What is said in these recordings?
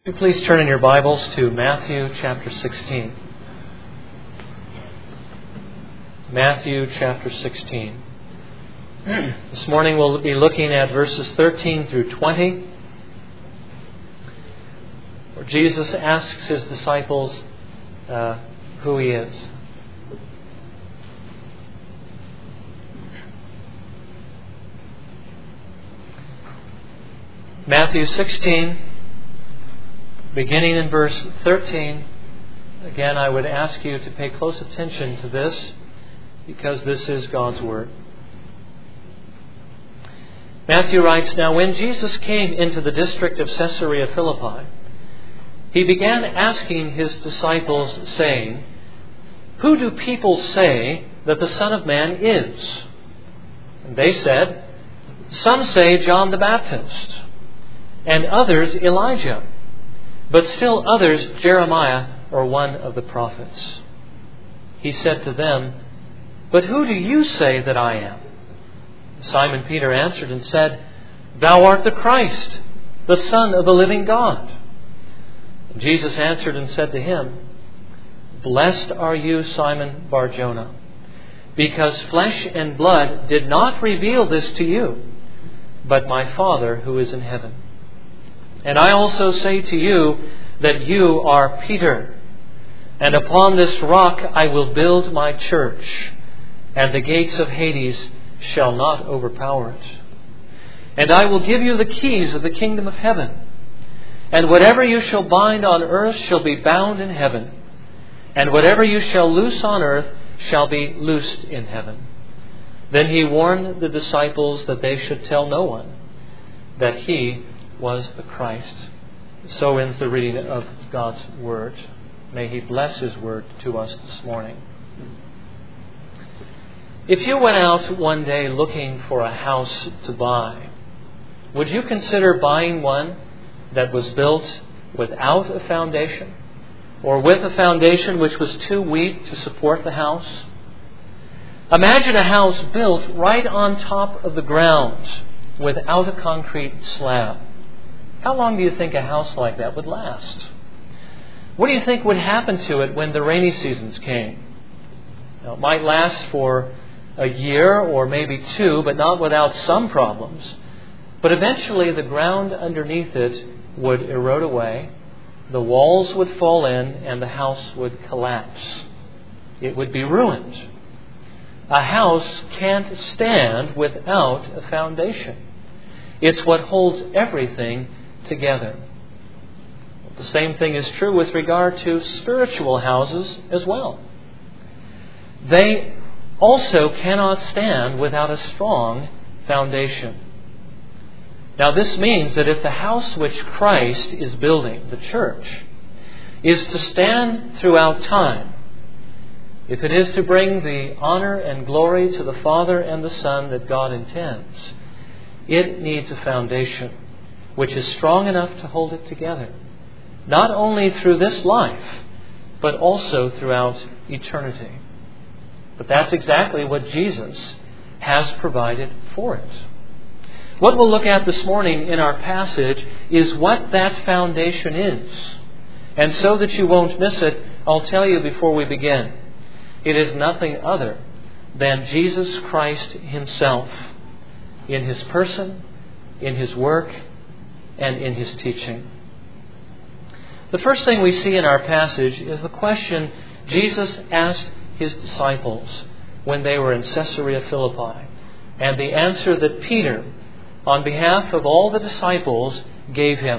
Please turn in your Bibles to Matthew chapter 16. Matthew chapter 16. This morning we'll be looking at verses 13 through 20, where Jesus asks His disciples who He is. Matthew 16, beginning in verse 13. Again, I would ask you to pay close attention to this, because this is God's Word. Matthew writes, "Now when Jesus came into the district of Caesarea Philippi, He began asking His disciples, saying, 'Who do people say that the Son of Man is?' And they said, 'Some say John the Baptist, and others Elijah, but still others Jeremiah or one of the prophets.' He said to them, 'But who do you say that I am?' Simon Peter answered and said, 'Thou art the Christ, the Son of the living God.' And Jesus answered and said to him, 'Blessed are you, Simon Bar-Jonah, because flesh and blood did not reveal this to you, but my Father who is in heaven. And I also say to you that you are Peter, and upon this rock I will build my church, and the gates of Hades shall not overpower it. And I will give you the keys of the kingdom of heaven. And whatever you shall bind on earth shall be bound in heaven, and whatever you shall loose on earth shall be loosed in heaven.' Then He warned the disciples that they should tell no one that He was the Christ." So ends the reading of God's Word. May He bless His Word to us this morning. If you went out one day looking for a house to buy, would you consider buying one that was built without a foundation, or with a foundation which was too weak to support the house? Imagine a house built right on top of the ground without a concrete slab. How long do you think a house like that would last? What do you think would happen to it when the rainy seasons came? Now, it might last for a year or maybe two, but not without some problems. But eventually the ground underneath it would erode away, the walls would fall in, and the house would collapse. It would be ruined. A house can't stand without a foundation. It's what holds everything together. The same thing is true with regard to spiritual houses as well. They also cannot stand without a strong foundation. Now this means that if the house which Christ is building, the church, is to stand throughout time, if it is to bring the honor and glory to the Father and the Son that God intends, it needs a foundation which is strong enough to hold it together, not only through this life, but also throughout eternity. But that's exactly what Jesus has provided for it. What we'll look at this morning in our passage is what that foundation is. And so that you won't miss it, I'll tell you before we begin. It is nothing other than Jesus Christ Himself, in His person, in His work, and in His teaching. The first thing we see in our passage is the question Jesus asked His disciples when they were in Caesarea Philippi, and the answer that Peter, on behalf of all the disciples, gave him.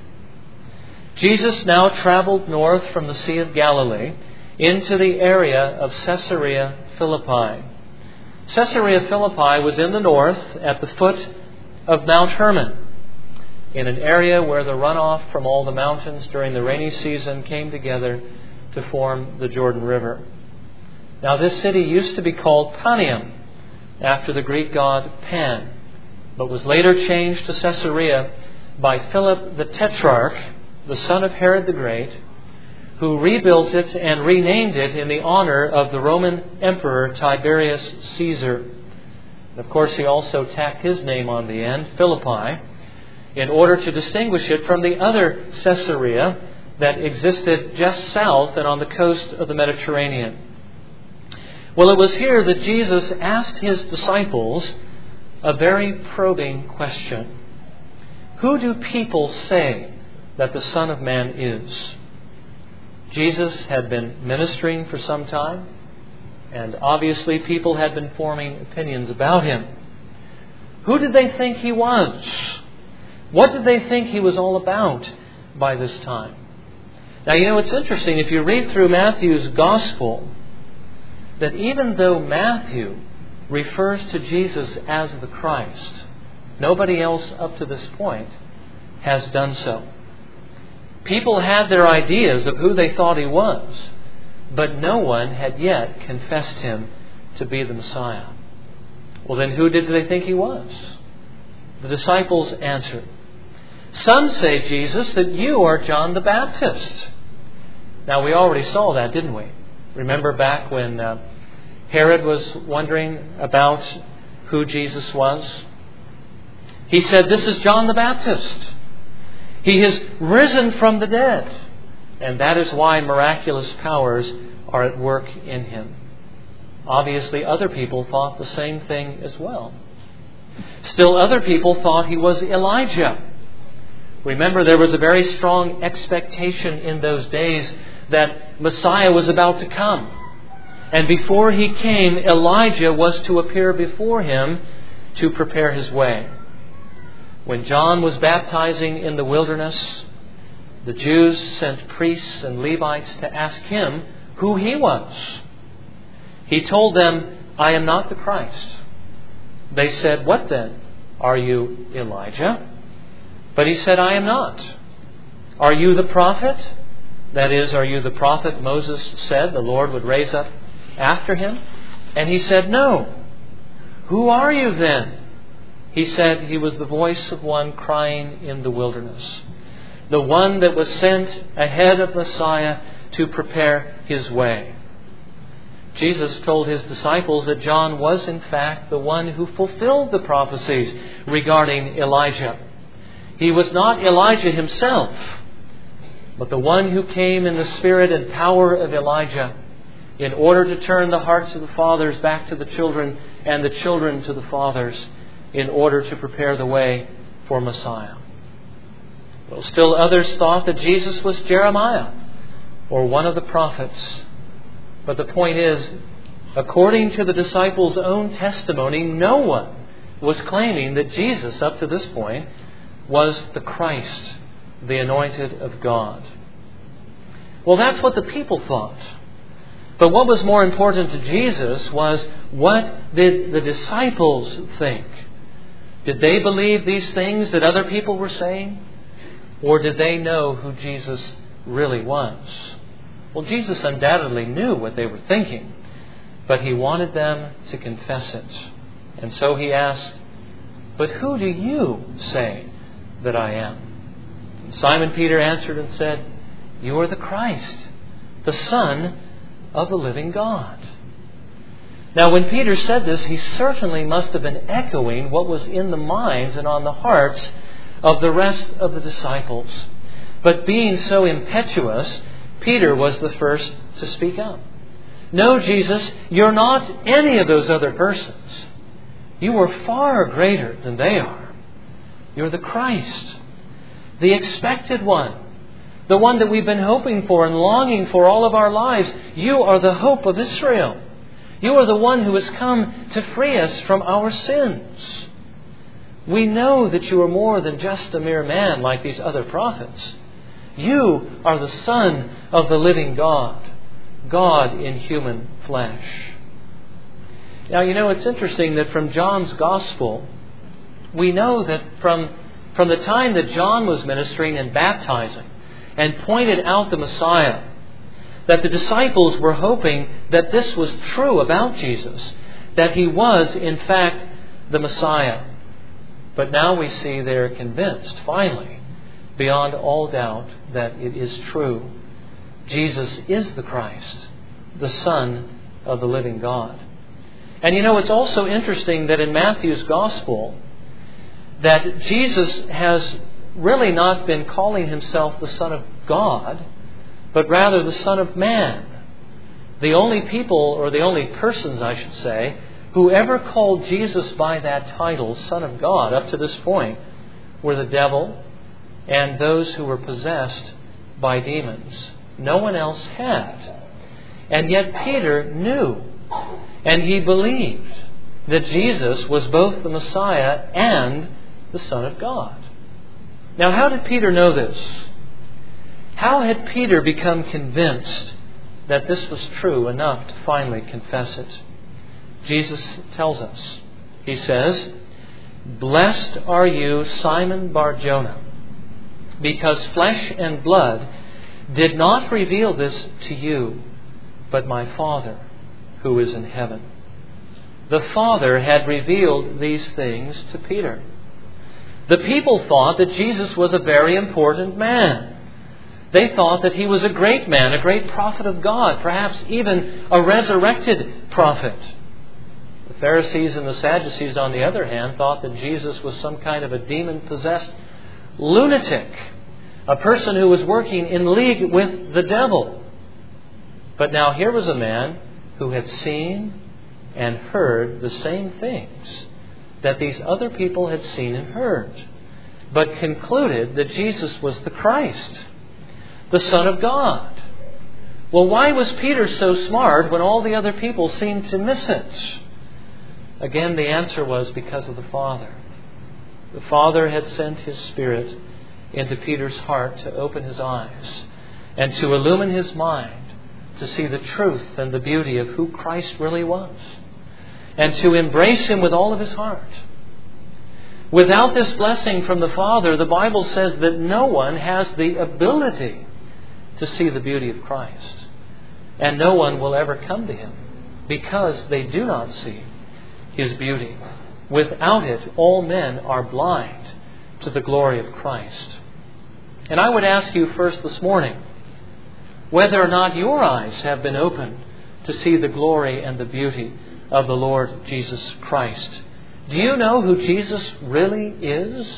Jesus now traveled north from the Sea of Galilee into the area of Caesarea Philippi. Caesarea Philippi was in the north at the foot of Mount Hermon, in an area where the runoff from all the mountains during the rainy season came together to form the Jordan River. Now this city used to be called Panium, after the Greek god Pan, but was later changed to Caesarea by Philip the Tetrarch, the son of Herod the Great, who rebuilt it and renamed it in the honor of the Roman Emperor Tiberius Caesar. And of course, he also tacked his name on the end, Philippi, in order to distinguish it from the other Caesarea that existed just south and on the coast of the Mediterranean. Well, it was here that Jesus asked His disciples a very probing question. Who do people say that the Son of Man is? Jesus had been ministering for some time, and obviously people had been forming opinions about Him. Who did they think He was? What did they think He was all about by this time? Now, it's interesting, if you read through Matthew's Gospel, that even though Matthew refers to Jesus as the Christ, nobody else up to this point has done so. People had their ideas of who they thought He was, but no one had yet confessed Him to be the Messiah. Well, then who did they think He was? The disciples answered, "Some say, Jesus, that you are John the Baptist." Now, we already saw that, didn't we? Remember back when Herod was wondering about who Jesus was? He said, "This is John the Baptist. He has risen from the dead." And that is why miraculous powers are at work in Him. Obviously, other people thought the same thing as well. Still, other people thought He was Elijah. Remember, there was a very strong expectation in those days that Messiah was about to come. And before He came, Elijah was to appear before Him to prepare His way. When John was baptizing in the wilderness, the Jews sent priests and Levites to ask him who he was. He told them, "I am not the Christ." They said, "What then? Are you Elijah?" But He said, "I am not." "Are you the prophet?" That is, are you the prophet Moses said the Lord would raise up after him? And he said, "No." "Who are you then?" He said he was the voice of one crying in the wilderness, the one that was sent ahead of Messiah to prepare His way. Jesus told His disciples that John was in fact the one who fulfilled the prophecies regarding Elijah. He was not Elijah himself, but the one who came in the spirit and power of Elijah in order to turn the hearts of the fathers back to the children and the children to the fathers in order to prepare the way for Messiah. Well, still others thought that Jesus was Jeremiah or one of the prophets. But the point is, according to the disciples' own testimony, no one was claiming that Jesus, up to this point, was the Christ, the anointed of God. Well, that's what the people thought. But what was more important to Jesus was, what did the disciples think? Did they believe these things that other people were saying? Or did they know who Jesus really was? Well, Jesus undoubtedly knew what they were thinking, but He wanted them to confess it. And so He asked, "But who do you say that I am?" And Simon Peter answered and said, "You are the Christ, the Son of the living God." Now, when Peter said this, he certainly must have been echoing what was in the minds and on the hearts of the rest of the disciples. But being so impetuous, Peter was the first to speak up. "No, Jesus, you're not any of those other persons. You are far greater than they are. You're the Christ, the expected one, the one that we've been hoping for and longing for all of our lives. You are the hope of Israel. You are the one who has come to free us from our sins. We know that you are more than just a mere man like these other prophets. You are the Son of the living God, God in human flesh." Now, it's interesting that from John's Gospel, we know that from the time that John was ministering and baptizing and pointed out the Messiah, that the disciples were hoping that this was true about Jesus, that He was, in fact, the Messiah. But now we see they're convinced, finally, beyond all doubt, that it is true. Jesus is the Christ, the Son of the living God. And it's also interesting that in Matthew's Gospel, that Jesus has really not been calling himself the Son of God, but rather the Son of Man. The only people, or the only persons, I should say, who ever called Jesus by that title, Son of God, up to this point, were the devil and those who were possessed by demons. No one else had. And yet Peter knew, and he believed, that Jesus was both the Messiah and the Son of God. Now, how did Peter know this? How had Peter become convinced that this was true enough to finally confess it? Jesus tells us. He says, "Blessed are you, Simon Bar-Jonah, because flesh and blood did not reveal this to you, but my Father who is in heaven." The Father had revealed these things to Peter. The people thought that Jesus was a very important man. They thought that he was a great man, a great prophet of God, perhaps even a resurrected prophet. The Pharisees and the Sadducees, on the other hand, thought that Jesus was some kind of a demon-possessed lunatic, a person who was working in league with the devil. But now here was a man who had seen and heard the same things that these other people had seen and heard, but concluded that Jesus was the Christ, the Son of God. Well, why was Peter so smart when all the other people seemed to miss it? Again, the answer was because of the Father. The Father had sent His Spirit into Peter's heart to open his eyes and to illumine his mind to see the truth and the beauty of who Christ really was, and to embrace Him with all of his heart. Without this blessing from the Father, the Bible says that no one has the ability to see the beauty of Christ. And no one will ever come to Him because they do not see His beauty. Without it, all men are blind to the glory of Christ. And I would ask you first this morning whether or not your eyes have been opened to see the glory and the beauty of the Lord Jesus Christ. Do you know who Jesus really is?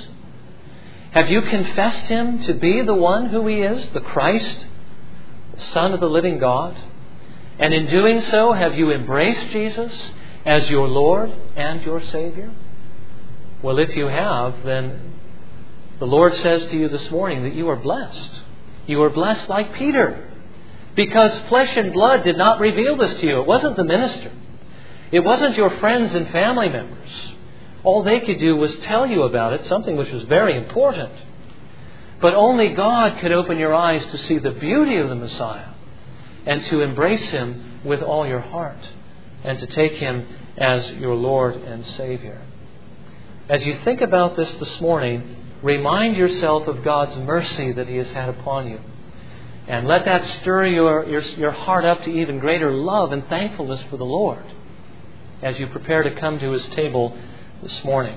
Have you confessed Him to be the one who He is, the Christ, the Son of the living God? And in doing so, have you embraced Jesus as your Lord and your Savior? Well, if you have, then the Lord says to you this morning that you are blessed. You are blessed like Peter, because flesh and blood did not reveal this to you. It wasn't the minister. It wasn't your friends and family members. All they could do was tell you about it, something which was very important. But only God could open your eyes to see the beauty of the Messiah and to embrace Him with all your heart and to take Him as your Lord and Savior. As you think about this morning, remind yourself of God's mercy that He has had upon you. And let that stir your heart up to even greater love and thankfulness for the Lord as you prepare to come to His table this morning.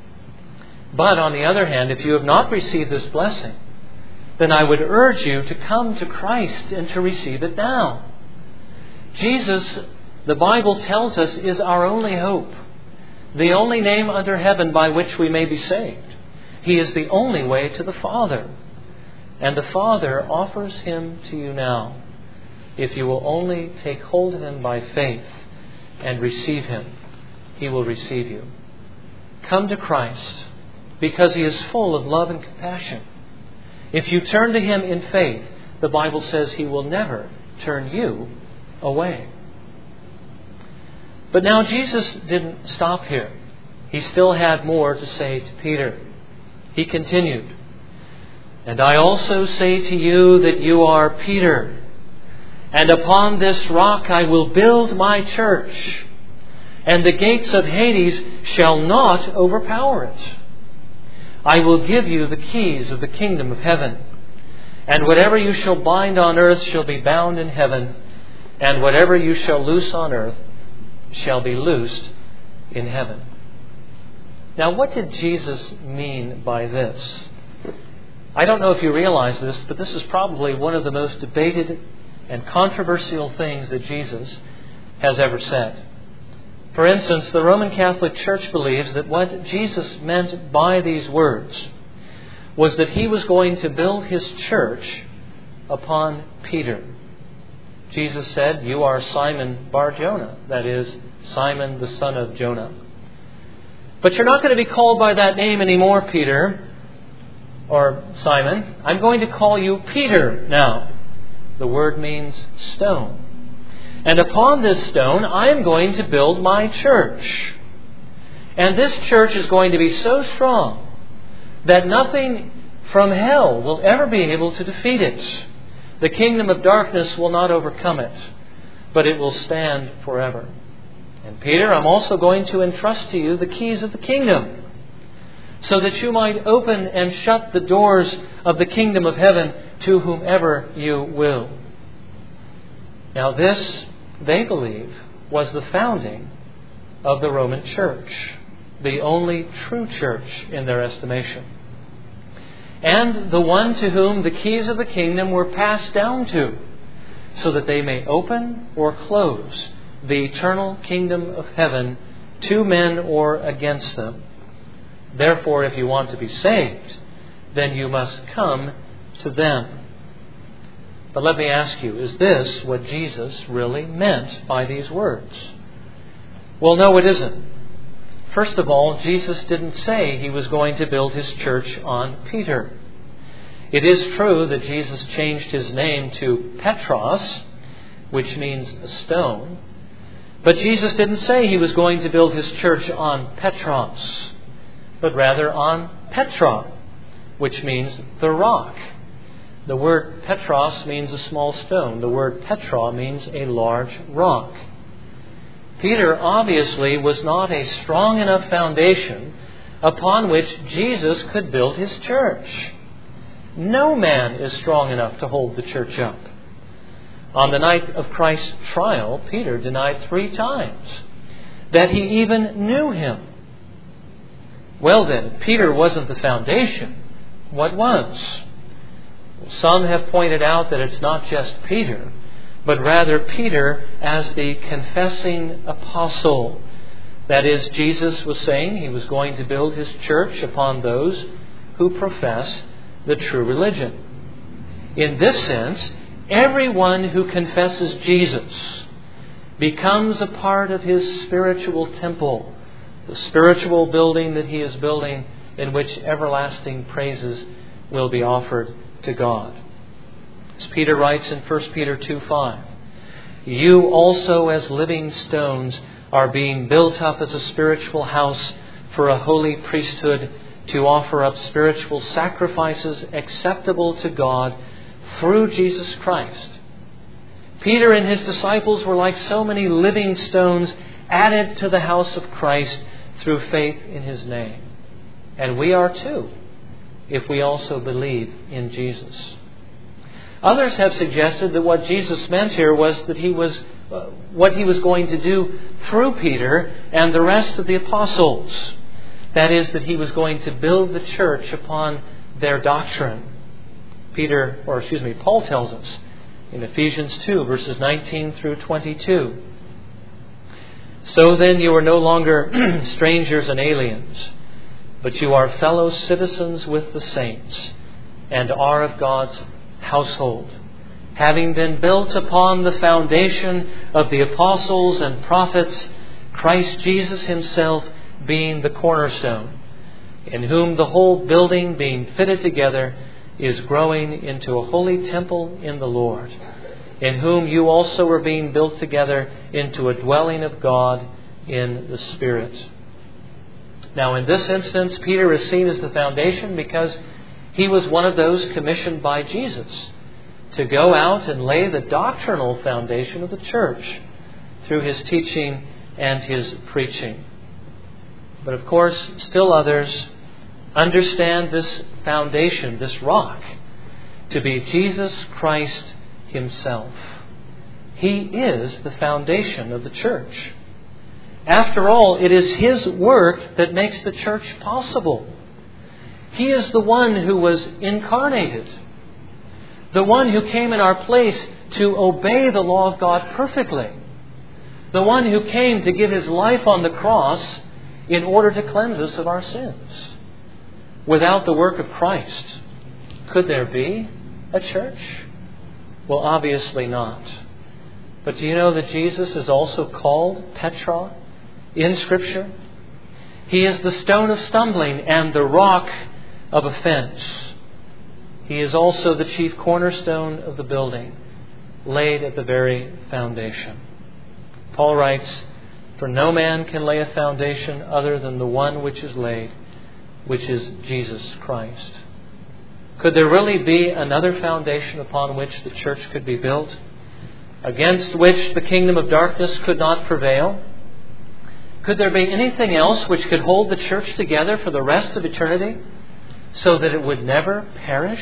But on the other hand, if you have not received this blessing, then I would urge you to come to Christ and to receive it now. Jesus, the Bible tells us, is our only hope, the only name under heaven by which we may be saved. He is the only way to the Father. And the Father offers Him to you now, if you will only take hold of Him by faith and receive Him. He will receive you. Come to Christ, because He is full of love and compassion. If you turn to Him in faith, the Bible says He will never turn you away. But now Jesus didn't stop here. He still had more to say to Peter. He continued, "And I also say to you that you are Peter, and upon this rock I will build my church, and the gates of Hades shall not overpower it. I will give you the keys of the kingdom of heaven, and whatever you shall bind on earth shall be bound in heaven, and whatever you shall loose on earth shall be loosed in heaven." Now, what did Jesus mean by this? I don't know if you realize this, but this is probably one of the most debated and controversial things that Jesus has ever said. For instance, the Roman Catholic Church believes that what Jesus meant by these words was that He was going to build His church upon Peter. Jesus said, "You are Simon Bar-Jonah," that is, Simon the son of Jonah. "But you're not going to be called by that name anymore, Peter, or Simon. I'm going to call you Peter now." The word means stone. "And upon this stone I am going to build my church. And this church is going to be so strong that nothing from hell will ever be able to defeat it. The kingdom of darkness will not overcome it, but it will stand forever. And Peter, I'm also going to entrust to you the keys of the kingdom, so that you might open and shut the doors of the kingdom of heaven to whomever you will." Now this, they believe, was the founding of the Roman Church, the only true church in their estimation, and the one to whom the keys of the kingdom were passed down to, so that they may open or close the eternal kingdom of heaven to men or against them. Therefore, if you want to be saved, then you must come to them. But let me ask you, is this what Jesus really meant by these words? Well, no, it isn't. First of all, Jesus didn't say He was going to build His church on Peter. It is true that Jesus changed His name to Petros, which means a stone. But Jesus didn't say He was going to build His church on Petros, but rather on Petra, which means the rock. The word Petros means a small stone. The word Petra means a large rock. Peter obviously was not a strong enough foundation upon which Jesus could build His church. No man is strong enough to hold the church up. On the night of Christ's trial, Peter denied 3 times that he even knew Him. Well then, Peter wasn't the foundation. What was? Some have pointed out that it's not just Peter, but rather Peter as the confessing apostle. That is, Jesus was saying He was going to build His church upon those who profess the true religion. In this sense, everyone who confesses Jesus becomes a part of His spiritual temple, the spiritual building that He is building, in which everlasting praises will be offered to God. As Peter writes in 1 Peter 2:5, "You also as living stones are being built up as a spiritual house for a holy priesthood, to offer up spiritual sacrifices acceptable to God through Jesus Christ." Peter and his disciples were like so many living stones added to the house of Christ through faith in His name. And we are too, if we also believe in Jesus. Others have suggested that what Jesus meant here was that what He was going to do through Peter and the rest of the apostles. That is, that He was going to build the church upon their doctrine. Paul tells us in Ephesians 2, verses 19 through 22. "So then you are no longer strangers and aliens, but you are fellow citizens with the saints and are of God's household, having been built upon the foundation of the apostles and prophets, Christ Jesus Himself being the cornerstone, in whom the whole building being fitted together is growing into a holy temple in the Lord, in whom you also are being built together into a dwelling of God in the Spirit." Now in this instance, Peter is seen as the foundation because he was one of those commissioned by Jesus to go out and lay the doctrinal foundation of the church through His teaching and His preaching. But of course, still others understand this foundation, this rock, to be Jesus Christ Himself. He is the foundation of the church. After all, it is His work that makes the church possible. He is the one who was incarnated, the one who came in our place to obey the law of God perfectly, the one who came to give His life on the cross in order to cleanse us of our sins. Without the work of Christ, could there be a church? Well, obviously not. But do you know that Jesus is also called Petra in Scripture? He is the stone of stumbling and the rock of offense. He is also the chief cornerstone of the building, laid at the very foundation. Paul writes, "For no man can lay a foundation other than the one which is laid, which is Jesus Christ." Could there really be another foundation upon which the church could be built, against which the kingdom of darkness could not prevail? Could there be anything else which could hold the church together for the rest of eternity so that it would never perish?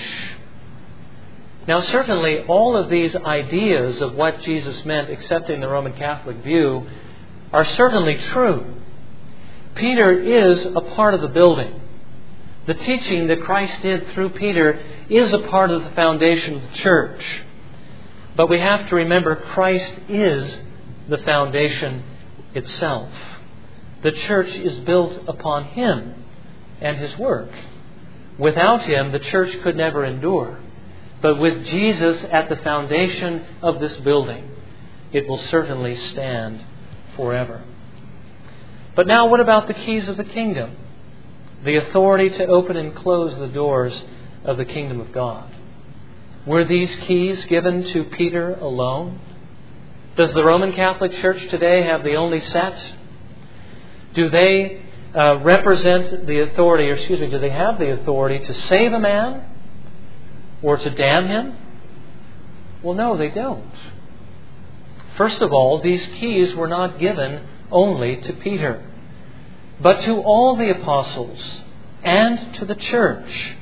Now, certainly all of these ideas of what Jesus meant, accepting the Roman Catholic view, are certainly true. Peter is a part of the building. The teaching that Christ did through Peter is a part of the foundation of the church. But we have to remember Christ is the foundation itself. The church is built upon Him and His work. Without Him, the church could never endure. But with Jesus at the foundation of this building, it will certainly stand forever. But now, what about the keys of the kingdom? The authority to open and close the doors of the kingdom of God. Were these keys given to Peter alone? Does the Roman Catholic Church today have the only set? Do they represent the authority, do they have the authority to save a man or to damn him? Well, no, they don't. First of all, these keys were not given only to Peter, but to all the apostles and to the church.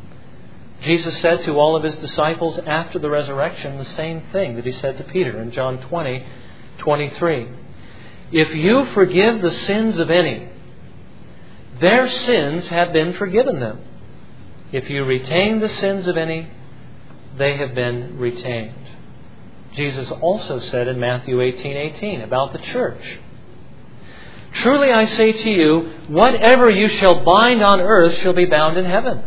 Jesus said to all of His disciples after the resurrection the same thing that He said to Peter in John 20:23. "If you forgive the sins of any, their sins have been forgiven them. If you retain the sins of any, they have been retained." Jesus also said in Matthew 18:18 about the church, "Truly I say to you, whatever you shall bind on earth shall be bound in heaven,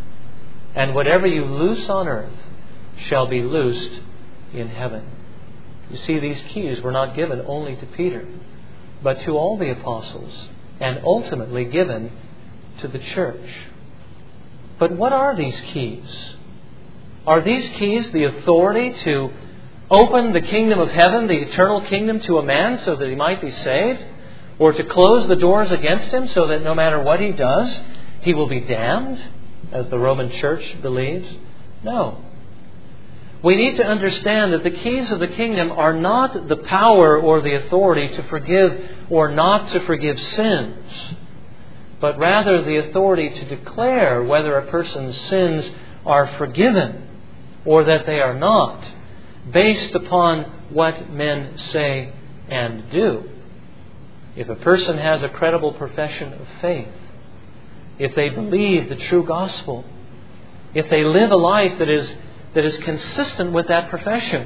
and whatever you loose on earth shall be loosed in heaven." You see, these keys were not given only to Peter, but to all the apostles, and ultimately given to the church. But what are these keys? Are these keys the authority to open the kingdom of heaven, the eternal kingdom, to a man so that he might be saved? Or to close the doors against him so that no matter what he does, he will be damned, as the Roman Church believes? No. We need to understand that the keys of the kingdom are not the power or the authority to forgive or not to forgive sins, but rather the authority to declare whether a person's sins are forgiven or that they are not, based upon what men say and do. If a person has a credible profession of faith, if they believe the true gospel, if they live a life that is consistent with that profession,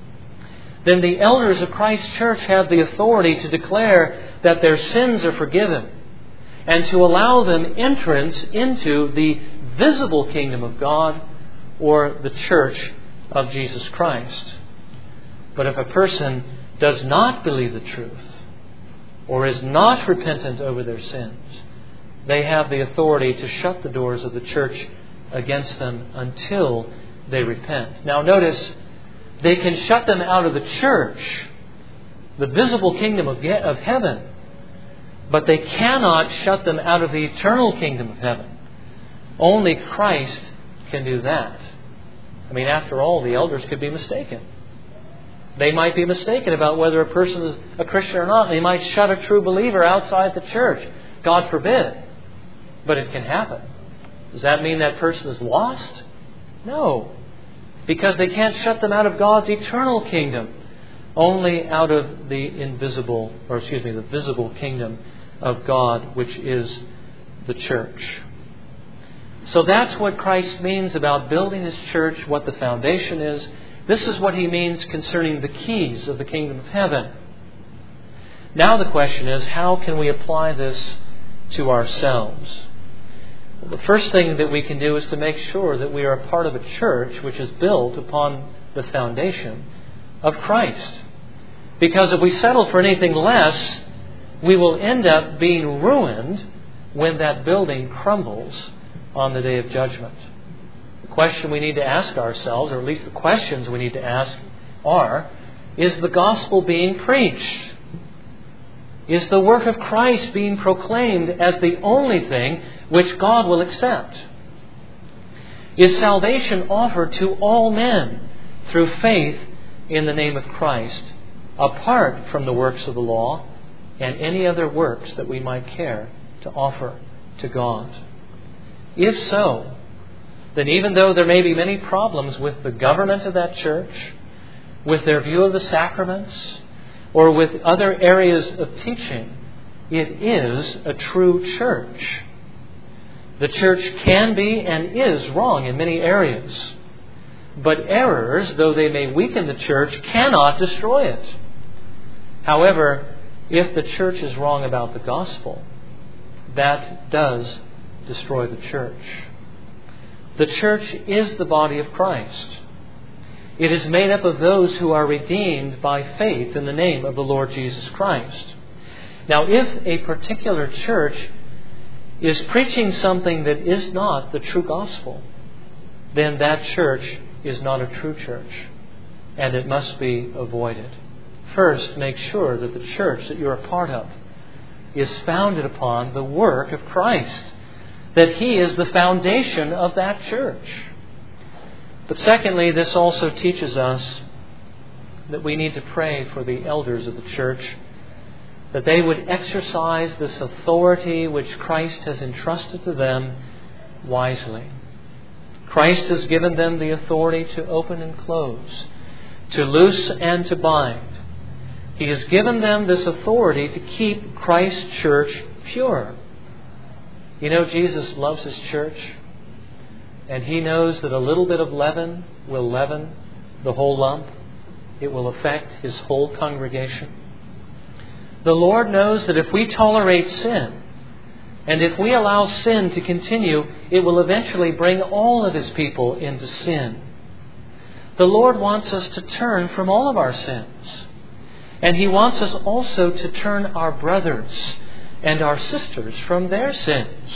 then the elders of Christ's church have the authority to declare that their sins are forgiven and to allow them entrance into the visible kingdom of God, or the church of Jesus Christ. But if a person does not believe the truth, or is not repentant over their sins, they have the authority to shut the doors of the church against them until they repent. Now notice, they can shut them out of the church, the visible kingdom of heaven, but they cannot shut them out of the eternal kingdom of heaven. Only Christ can do that. I mean, after all, the elders could be mistaken. They might be mistaken about whether a person is a Christian or not. They might shut a true believer outside the church. God forbid. But it can happen. Does that mean that person is lost? No. Because they can't shut them out of God's eternal kingdom. Only out of the the visible kingdom of God, which is the church. So that's what Christ means about building His church, what the foundation is. This is what He means concerning the keys of the kingdom of heaven. Now the question is, how can we apply this to ourselves? Well, the first thing that we can do is to make sure that we are a part of a church which is built upon the foundation of Christ. Because if we settle for anything less, we will end up being ruined when that building crumbles on the day of judgment. The question we need to ask ourselves, or at least the questions we need to ask are, is the gospel being preached? Is the work of Christ being proclaimed as the only thing which God will accept? Is salvation offered to all men through faith in the name of Christ, apart from the works of the law and any other works that we might care to offer to God? If so, then even though there may be many problems with the government of that church, with their view of the sacraments, or with other areas of teaching, it is a true church. The church can be and is wrong in many areas. But errors, though they may weaken the church, cannot destroy it. However, if the church is wrong about the gospel, that does destroy the church. The church is the body of Christ. It is made up of those who are redeemed by faith in the name of the Lord Jesus Christ. Now, if a particular church is preaching something that is not the true gospel, then that church is not a true church, and it must be avoided. First, make sure that the church that you're a part of is founded upon the work of Christ, that He is the foundation of that church. But secondly, this also teaches us that we need to pray for the elders of the church, that they would exercise this authority which Christ has entrusted to them wisely. Christ has given them the authority to open and close, to loose and to bind. He has given them this authority to keep Christ's church pure. You know, Jesus loves His church, and He knows that a little bit of leaven will leaven the whole lump. It will affect His whole congregation. The Lord knows that if we tolerate sin, and if we allow sin to continue, it will eventually bring all of His people into sin. The Lord wants us to turn from all of our sins. And He wants us also to turn our brothers and our sisters from their sins.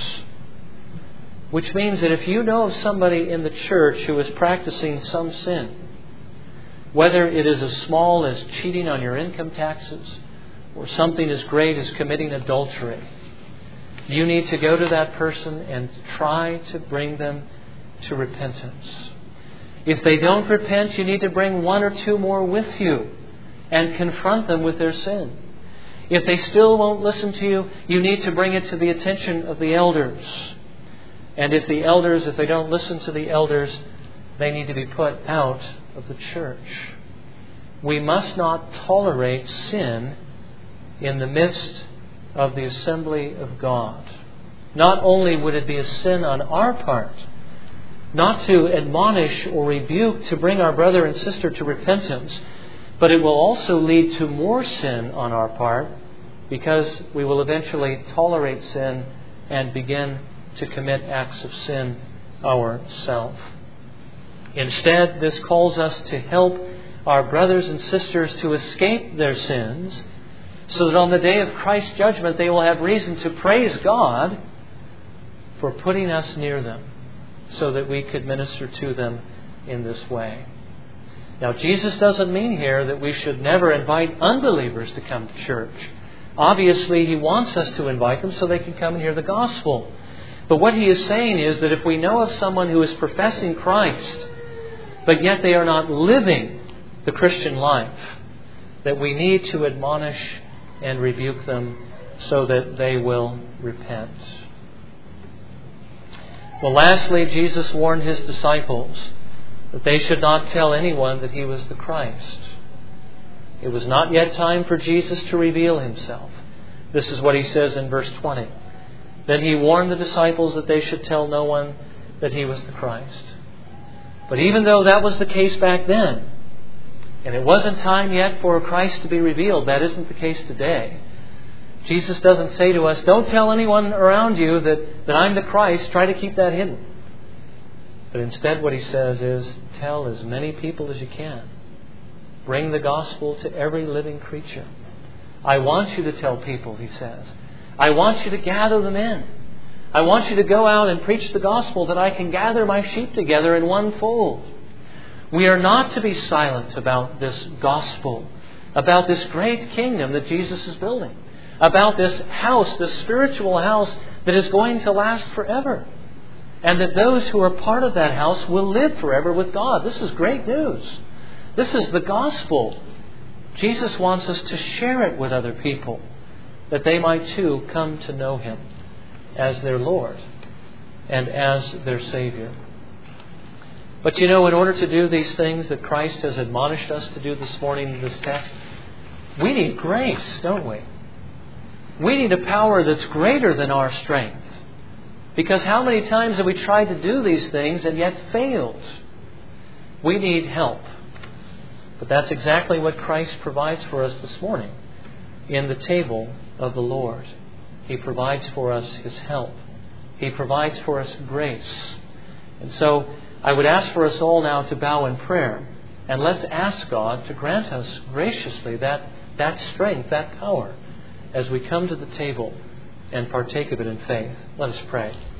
Which means that if you know of somebody in the church who is practicing some sin, whether it is as small as cheating on your income taxes or something as great as committing adultery, you need to go to that person and try to bring them to repentance. If they don't repent, you need to bring one or two more with you and confront them with their sin. If they still won't listen to you, you need to bring it to the attention of the elders. And if they don't listen to the elders, they need to be put out of the church. We must not tolerate sin in the midst of the assembly of God. Not only would it be a sin on our part not to admonish or rebuke, to bring our brother and sister to repentance, but it will also lead to more sin on our part, because we will eventually tolerate sin and begin to commit acts of sin ourselves. Instead, this calls us to help our brothers and sisters to escape their sins, so that on the day of Christ's judgment they will have reason to praise God for putting us near them, so that we could minister to them in this way. Now, Jesus doesn't mean here that we should never invite unbelievers to come to church. Obviously, He wants us to invite them so they can come and hear the gospel. But what He is saying is that if we know of someone who is professing Christ, but yet they are not living the Christian life, that we need to admonish and rebuke them so that they will repent. Well, lastly, Jesus warned His disciples that they should not tell anyone that He was the Christ. It was not yet time for Jesus to reveal Himself. This is what He says in verse 20. Then He warned the disciples that they should tell no one that He was the Christ. But even though that was the case back then, And it wasn't time yet for Christ to be revealed. That isn't the case today. Jesus doesn't say to us, don't tell anyone around you that I'm the Christ. Try to keep that hidden. But instead what He says is, tell as many people as you can. Bring the gospel to every living creature. I want you to tell people, He says. I want you to gather them in. I want you to go out and preach the gospel that I can gather my sheep together in one fold. We are not to be silent about this gospel, about this great kingdom that Jesus is building, about this house, this spiritual house that is going to last forever, and that those who are part of that house will live forever with God. This is great news. This is the gospel. Jesus wants us to share it with other people, that they might too come to know Him as their Lord and as their Savior. But in order to do these things that Christ has admonished us to do this morning in this text, we need grace, don't we? We need a power that's greater than our strength. Because how many times have we tried to do these things and yet failed? We need help. But that's exactly what Christ provides for us this morning in the table of the Lord. He provides for us His help. He provides for us grace. And so I would ask for us all now to bow in prayer. And let's ask God to grant us graciously that strength, that power, as we come to the table and partake of it in faith. Let us pray.